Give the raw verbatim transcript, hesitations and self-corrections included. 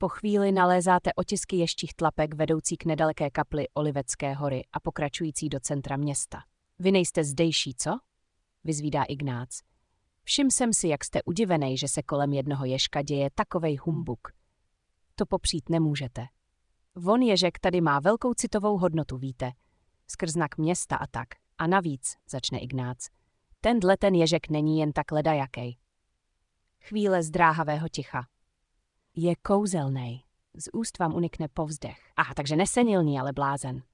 Po chvíli nalézáte otisky ještích tlapek vedoucí k nedaleké kapli Olivecké hory a pokračující do centra města. Vy nejste zdejší, co? Vyzvídá Ignác. Všim jsem si, jak jste udivenej, že se kolem jednoho ježka děje takovej humbuk. To popřít nemůžete. Von ježek tady má velkou citovou hodnotu, víte. Skrz znak města a tak. A navíc, začne Ignác, tenhle ten ježek není jen tak ledajakej. Chvíle zdráhavého ticha. Je kouzelnej. Z úst vám unikne povzdech. Aha, takže nesenilní, ale blázen.